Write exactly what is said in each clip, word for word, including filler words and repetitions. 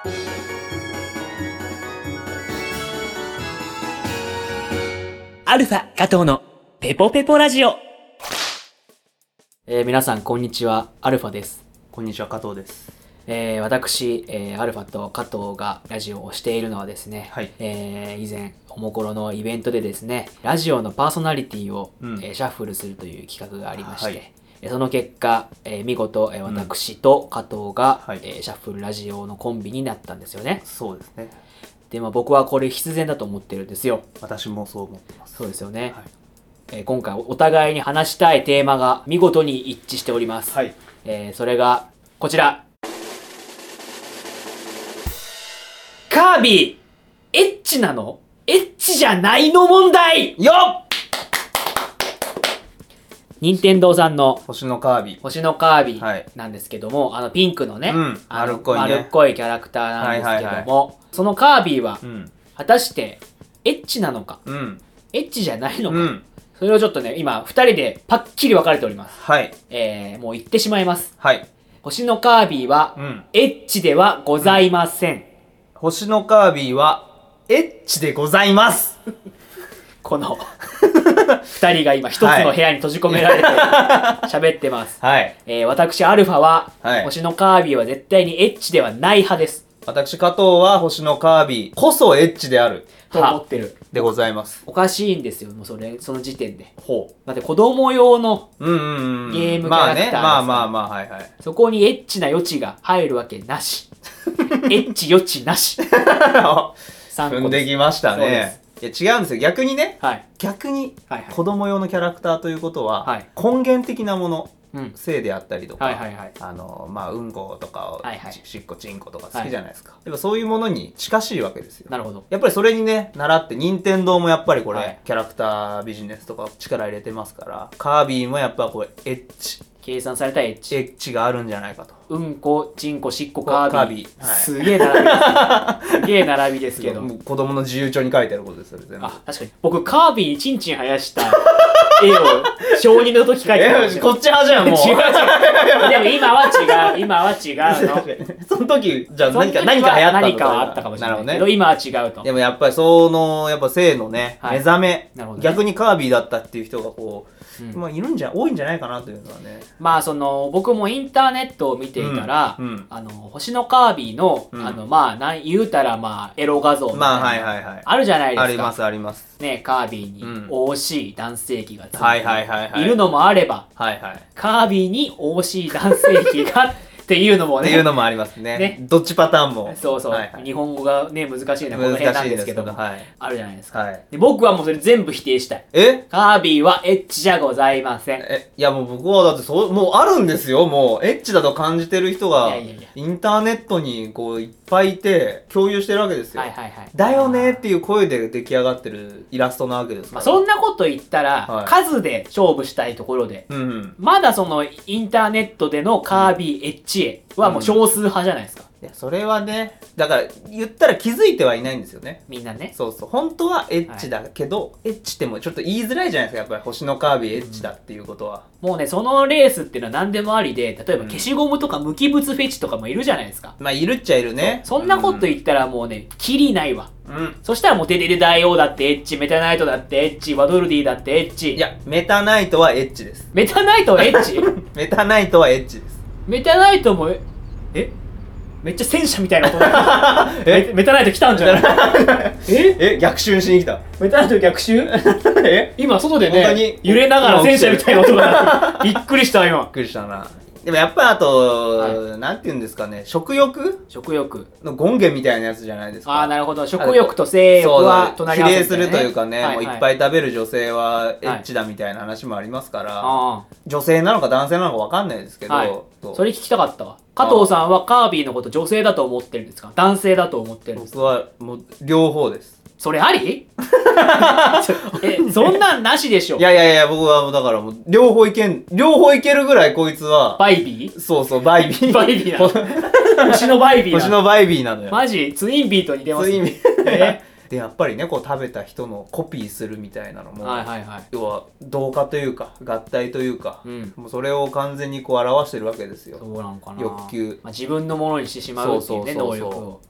アルファ加藤のペポペポラジオ。えー、皆さんこんにちは、アルファです。 こんにちは、加藤です。 えー、私、えー、アルファと加藤がラジオをしているのはですね、 はい、 えー、以前おもころのイベントでですね、ラジオのパーソナリティを、 うんえー、シャッフルするという企画がありまして、 はい、 その結果、えー、見事、えー、私と加藤が、 うんはい、 えー、シャッフルラジオのコンビになったんですよね。 そうですね。 で、まあ、僕はこれ必然だと思ってるんですよ。 私もそう思ってます。 そうですよね。 はい、 えー、今回お互いに話したいテーマが見事に一致しております。 はい、 えー、それがこちら。カービィ、エッチなの？エッチじゃないの問題よっ！ 任天堂さんの星のカービィ。 星のカービはいィなんですけども、あのピンクのね、 うん、 あの丸っこいね。 丸っこいキャラクターなんですけども、 はいはいはい、 そのカービィは、 うん、 果たしてエッチなのか、 うん、 エッチじゃないのか、 うん、 それをちょっとね、今ふたりでパッキリ分かれております。 はい、 えー、もう言ってしまいます。 はい、 星のカービィは、 うん、 エッチではございません。うん、 星のカービィはエッチでございます。 このふたりが今一つの部屋に閉じ込められて喋ってます。 はい、 えー、私アルファは、 はい、 星のカービィは絶対にエッチではない派です。 私加藤は星のカービィこそエッチであると思ってるでございます。 おかしいんですよ、もうそれその時点で。 ほう。 だって子供用のうんうんうん、 ゲームキャラクターですから、 まあね、まあまあまあ、はいはい。 そこにエッチな余地が入るわけなし。エッチ余地なし。 踏んできましたね。いや違うんですよ、逆にね、 はい、 逆にはいはい、 子供用のキャラクターということは、 はい、 根源的なもの、 うん、 性であったりとか、 はいはいはい、 あのまあうんことか、 はいはい、 しっこちんことか好きじゃないですか、はい、やっぱそういうものに近しいわけですよ。 なるほど。 やっぱりそれにね習って任天堂もやっぱりこれ、 はい、 キャラクタービジネスとか力入れてますから、カービィもやっぱこれエッチ計算されたエッチエッチがあるんじゃないかと。 うんこちんこしっこカービィ、 カービィ、はい、 すげえ並びですすげえ並びですけどもう子供の自由帳に書いてあることですよ全部。 あ、確かに僕カービィにチンチン生やした絵を小にの時描いてたんですよ。 こっち派じゃんもう。 違う違う。でも今は違う、今は違うの。 その時じゃあ何か何か流行ったの？ 何かはあったかもしれないけど、 なるほどね、 今は違うと。 でもやっぱりそのやっぱ性のね、はい、目覚め、ね、逆にカービィだったっていう人がこう、うん、まあいるんじゃ多いんじゃないかなというのはね。 まあその僕もインターネットを見ていたら、うんうん、あの星のカービィの、うん、あのまあなん言うたらまあエロ画像みたいな、まあはいはいはい、あるじゃないですか。 ありますあります。 ね、カービィに惜しい男性器がついているのもあれば、 はいはい、 カービィに惜しい男性器がっていうのもね。 っていうのもありますね。ね、どっちパターンも。 そうそう、はいはい、日本語がね難しいのはこの辺なんですけども、はい、あるじゃないですか、はい、で僕はもうそれ全部否定したい。 え？ カービィはエッチじゃございません。 え、いやもう僕はだってそうもうあるんですよ。もうエッチだと感じてる人がインターネットにこういっぱいいて共有してるわけですよ。はいはいはい。だよねっていう声で出来上がってるイラストなわけですから。 まあ、そんなこと言ったら、はい、数で勝負したいところで、うんうん、まだそのインターネットでのカービィエッチ絵はもう少数派じゃないですか。 いやそれはね、だから言ったら気づいてはいないんですよね、 みんなね。 そうそう、本当はエッチだけど、はい、エッチってもちょっと言いづらいじゃないですか、やっぱり星のカービィエッチだっていうことは、 うん、もうねそのレースっていうのは何でもありで、例えば消しゴムとか無機物フェチとかもいるじゃないですか。 まあいるっちゃいるね。 そ, そんなこと言ったらもうねキリないわ。 うん、 そしたらもうデデデ大王だってエッチ、メタナイトだってエッチ、ワドルディだってエッチ。 いやメタナイトはエッチです。 メタナイトはエッチメタナイトはエッチです。 メタナイトもえめっちゃ戦車みたいな音だえメタナイト来たんじゃないええ逆襲しに来た。 メタナイト逆襲え今外でね揺れながら戦車みたいな音がびっくりした今。 びっくりしたな。でもやっぱあと、はい、なんて言うんですかね、食欲食欲の権限みたいなやつじゃないですか。 ああなるほど。食欲と性欲は隣り合わせ、ね、 比例するというかね、はいはい、もういっぱい食べる女性はエッチだみたいな話もありますから、はい、女性なのか男性なのか分かんないですけど、はい、そ, それ聞きたかったわ。加藤さんはカービィのこと女性だと思ってるんですか、男性だと思ってるんですか。 僕はもう両方です。 それありえ、そんなんなしでしょ。 いやいやいや、僕はもうだからもう両方いけん、両方いけるぐらいこいつはバイビー。 そうそうバイビーバイビーなの星のバイビーなの。 星のバイビーなのよ。 マジツインビートに出ます、ね、 ツインビート、えーでやっぱりねこう食べた人のコピーするみたいなのも、はいはいはい、要は同化というか合体というか、うん、もうそれを完全にこう表してるわけですよ。 そうなのかな。 欲求、 まあ、自分のものにしてしまうっていうね、能力を。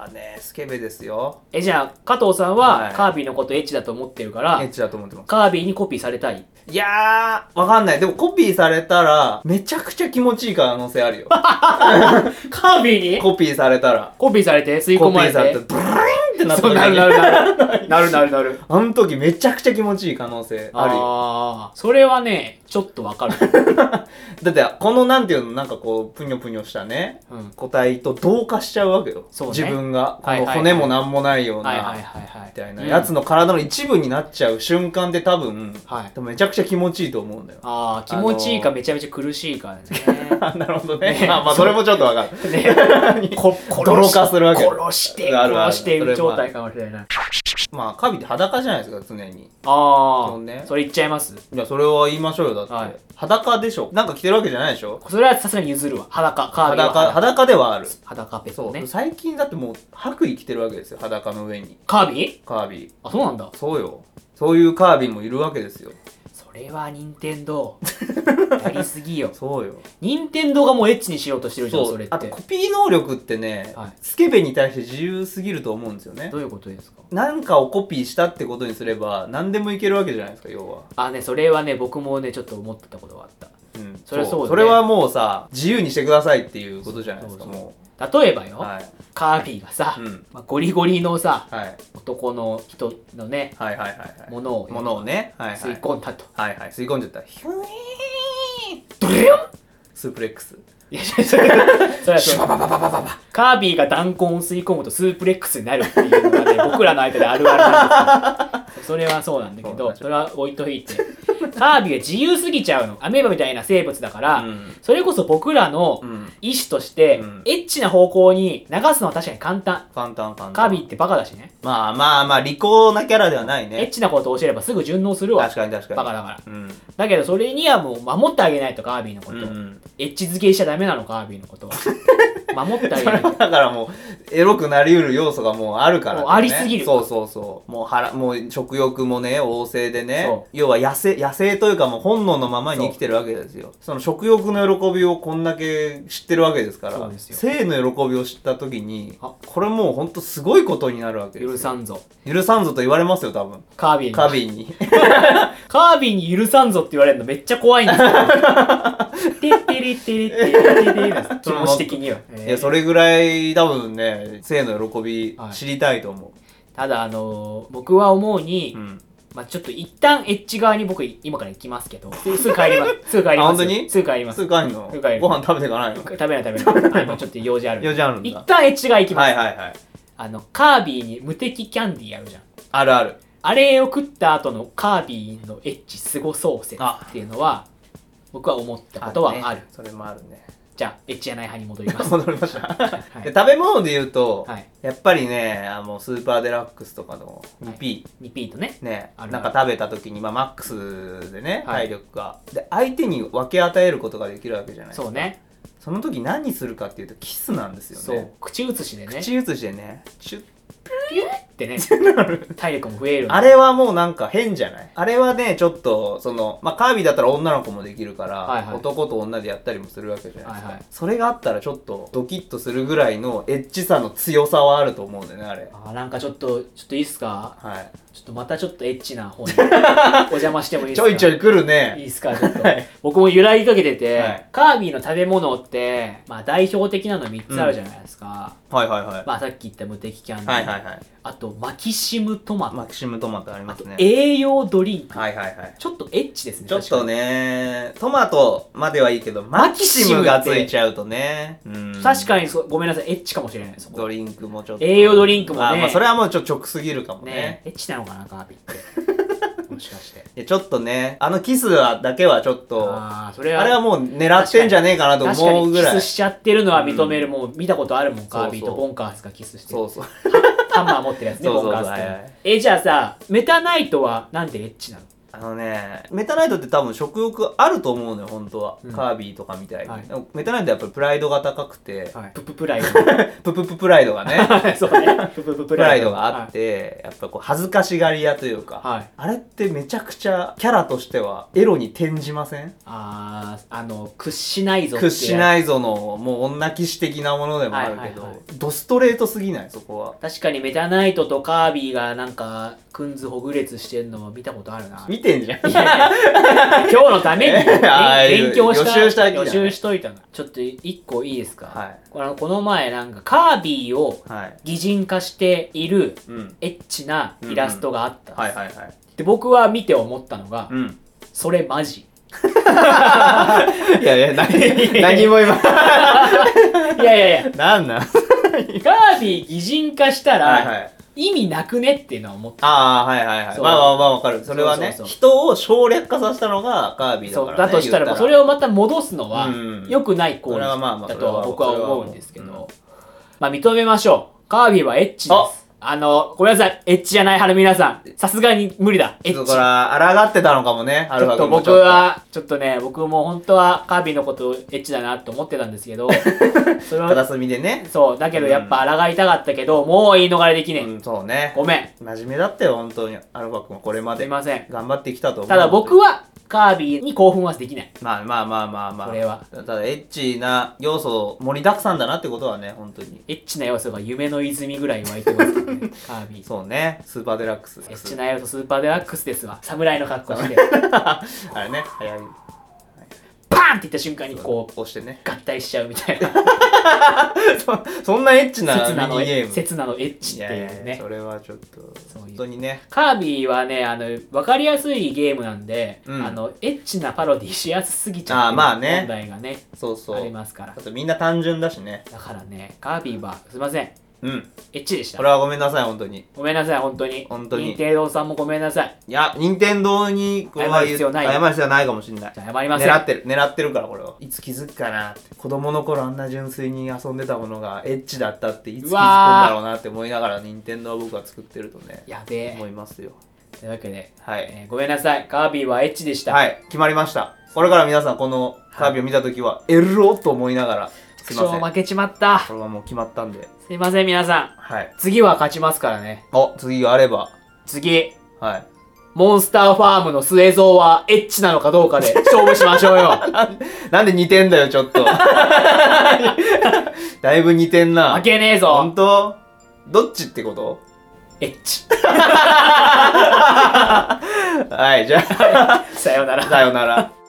はねスケベですよ。 え、じゃあ加藤さんは、はい、カービィのことエッチだと思ってるからエッチだと思ってます。 カービィにコピーされたい？ いやーわかんない。でもコピーされたらめちゃくちゃ気持ちいい可能性あるよ。 カービィにコピーされたらコピーされて吸い込まれてコピーされてブルーンってなった時になるなるなるなるなるなるあの時めちゃくちゃ気持ちいい可能性あるよ。 ああそれはねちょっとわかる。 だってこのなんていうのなんかこうぷにょぷにょしたね、うん、個体と同化しちゃうわけよ、ね、自分がこの骨もなんもないようなみたいなやつの体の一部になっちゃう瞬間で多分、はい、めちゃくちゃ気持ちいいと思うんだよ。 ああ気持ちいいかめちゃめちゃ苦しいかね。 なるほどね。まあまあそれもちょっとわかる。ね、 こ泥化するわけ。 殺して殺している状態かもしれない。 まあカービィって裸じゃないですか常に。 ああ、ね、それ言っちゃいます？ いやそれは言いましょうよだって、はい、裸でしょ。なんか着てるわけじゃないでしょ。 それはさすがに譲るわ。裸カービィは裸裸ではある。 裸ペットね。 そう最近だってもう白衣着てるわけですよ裸の上に。 カービィ？ カービィ。 あそうなんだ。 そうよ。そういうカービィもいるわけですよ。 それは任天堂やりすぎよ。 そうよ。 任天堂がもうエッチにしようとしてるじゃん。それって。 あとコピー能力ってね、はい、スケベに対して自由すぎると思うんですよね。 どういうことですか？ なんかをコピーしたってことにすれば何でもいけるわけじゃないですか要は。 あねそれはね僕もねちょっと思ってたことがあった。 うん。それはそう、ね、それはもうさ自由にしてくださいっていうことじゃないですか。そうそうもう。 例えばよ、はい、カービィがさ、うんまあ、ゴリゴリのさ、はい、男の人のね、はいはいはいはい、ものをものをね、 はいはい、吸い込んだと、 はいはい、吸い込んじゃったらヒュードリュンスープレックス。 いやそれそれはそうカービィが弾痕を吸い込むとスープレックスになるっていうのがね僕らの間であるあるなんですけどそれはそうなんだけどそれは置いといてカービィが自由すぎちゃうの。アメーバみたいな生物だから、うん、それこそ僕らの意思として、うん、エッチな方向に流すのは確かに簡単。 簡単簡単。 カービィってバカだしね。 まあまあまあ利口なキャラではないね。 エッチなことを教えればすぐ順応するわ。 確かに確かに。 バカだから。うん、だけどそれにはもう守ってあげないとカービィのこと。うんうん、エッチ付けしちゃダメなのカービィのことは。守ってあげない。 だからもうエロくなりうる要素がもうあるから、ね。 もうありすぎる。 そうそうそう。もう腹もう食欲もね旺盛でね。要は野生野生というかもう本能のままに生きてるわけですよ。 そ, その食欲の喜びをこんだけ知ってるわけですから性の喜びを知った時にこれもうほんとすごいことになるわけですよ。 許さんぞ許さんぞと言われますよ多分カービィにカービィにカービィに許さんぞって言われるのめっちゃ怖いんですよ。テッテリテリテリテリです気持ち的には、えー、 いやそれぐらい多分ね性の喜び知りたいと思う、はい、 ただあのー、僕は思うに、うんまあちょっと一旦エッジ側に僕今から行きますけどすぐ帰りますすぐ帰ります。 本当にすぐ帰ります。 すぐ帰るの？ご飯食べていかないの？ 食べない食べない今ちょっと用事ある用事あるんだ。 一旦エッジ側行きます。 はいはいはいあのカービィに無敵キャンディーあるじゃん。 あるある。 あれを食った後のカービィのエッジすごそう説っていうのは僕は思ったことはある。あるね、 それもあるね。 じゃあエッチじゃない派に戻ります。 戻りました、はい、で食べ物で言うと、はい、やっぱりねあのスーパーデラックスとかの にピー、はい、 にピーとねねあるあるなんか食べた時に、まあ、マックスでね、はい、体力がで相手に分け与えることができるわけじゃないですか。 そうね。 その時何するかっていうとキスなんですよね。 そう口移しでね口移しでねチュッピューってね体力も増える。 あれはもうなんか変じゃない？あれはねちょっとそのまあカービィだったら女の子もできるから、はいはい、男と女でやったりもするわけじゃないですか、はいはい、それがあったらちょっとドキッとするぐらいのエッチさの強さはあると思うんだよねあれ。 あなんかちょっとちょっといいっすか？はいちょっとまたちょっとエッチな方にお邪魔してもいいですか？ ちょいちょい来るね。 いいっすかちょっと、はい、僕も揺らぎかけてて、はい、カービィの食べ物ってまあ代表的なのみっつあるじゃないですか、 うん、はいはいはい。 まあさっき言った無敵キャンディー、 はいはいはい、 あとマキシムトマトマキシムトマトありますね。 栄養ドリンク、 はいはいはい、 ちょっとエッチですね。 ちょっとねトマトまではいいけどマキシムがついちゃうとねうん確かにそごめんなさいエッチかもしれないです。 ドリンクもちょっと栄養ドリンクもねあ、 まあ、それはもうちょっと直すぎるかも ね, ねエッチなのかなカービィってもしかしてちょっとねあのキスだけはちょっとあ, それはあれはもう狙ってんじゃねえかなと思うぐらい。 確かにキスしちゃってるのは認める、うん、もう見たことあるもんカービィとボンカースがキスしてる。 そうそうハンマー持ってるやつねボンカースって。えじゃあさメタナイトはなんでエッチなの？ あのね、メタナイトって多分食欲あると思うのよ、本当は。うん、カービィとかみたいに。はい、メタナイトやっぱりプライドが高くて、 はい、プププライド。 ププププライドがね。 そうね。ププププライドがあって、はい、やっぱこう恥ずかしがり屋というか、はい、あれってめちゃくちゃキャラとしてはエロに転じません？ あー、あの、屈しないぞって。 屈しないぞの、もう女騎士的なものでもあるけど、はいはいはい、ドストレートすぎないそこは。 確かにメタナイトとカービィがなんか、くんずほぐれつしてんのは見たことあるな。 見てんじゃん。今日のために勉強した。 予習した予習しといたの。ちょっと一個いいですか？はい。この、この前なんかカービィを擬人化しているエッチなイラストがあったんです。はいはいはい。で、僕は見て思ったのが、うん、それマジ。 いやいや、何、何も今。 いやいやいや。 なんなん？カービィ擬人化したら、はいはい、意味なくねっていうのは思って。 ああ、はいはいはい。まあまあまあわかる。それはね、そうそうそう、人を省略化させたのがカービィだからね。 そう、だとしたら、それをまた戻すのは、良くない行為だとは僕は思うんですけど、まあ認めましょう。カービィはエッチです。あの、ごめんなさい。エッチじゃないはる皆さん。さすがに無理だ。エッチ。 これは、抗ってたのかもね、 アルファ君もちょっと。僕は、ちょっとね、僕も本当はカービィのことをエッチだなと思ってたんですけど、 それは。片隅でね。 そう。だけどやっぱ抗いたかったけど、もう言い逃れできねえ。 うん、そうね。 ごめん。 真面目だったよ、本当に。アルファ君はこれまで。 すいません。 頑張ってきたと思う。 ただ僕は、カービィに興奮はできない。 まあまあまあまあまあ。 これは。 ただエッチな要素盛りだくさんだなってことはね、本当に。 エッチな要素が夢の泉ぐらい湧いてますね、カービィ。 そうね、スーパーデラックス。 エッチな要素スーパーデラックスですわ。侍の格好して。 あれね、早い。 パーンって言った瞬間にこう、 押してね。 合体しちゃうみたいな。 そ, そんなエッチなミニゲーム。 刹那のエッチっていうね。 いやいやそれはちょっと、本当にね。 カービィはね、あの、わかりやすいゲームなんで、うん、あの、エッチなパロディしやすすぎちゃう問題がね、 そうそう。 ありますから。 あとみんな単純だしね。 だからね、カービィは、すいません。 うん。 エッチでした。 これはごめんなさい、本当に。 ごめんなさい、本当に。 本当に。 任天堂さんもごめんなさい。 いや、任天堂にこれは謝る必要ない。 謝る必要ないかもしれない。 じゃあ謝りません。 狙ってる、狙ってるから、これは。いつ気づくかなって。子供の頃あんな純粋に遊んでたものがエッチだったっていつ気づくんだろうなって思いながら、任天堂は僕は作ってるとね。 やべえ。 思いますよ。 というわけで、 はい、 えー、ごめんなさい。カービィはエッチでした。 はい、決まりました。これから皆さんこのカービィを見たときは、エロと思いながら、 すいません。負けちまった。 これはもう決まったんで。 すいません、皆さん。 はい。 次は勝ちますからね。 お、次があれば。 次。 はい。 モンスターファームの末蔵はエッチなのかどうかで勝負しましょうよ。 なんで似てんだよ、ちょっと。だいぶ似てんな。 負けねえぞ。 ほんと？どっちってこと？ エッチ。 はい、じゃあ。 さよなら。 さよなら。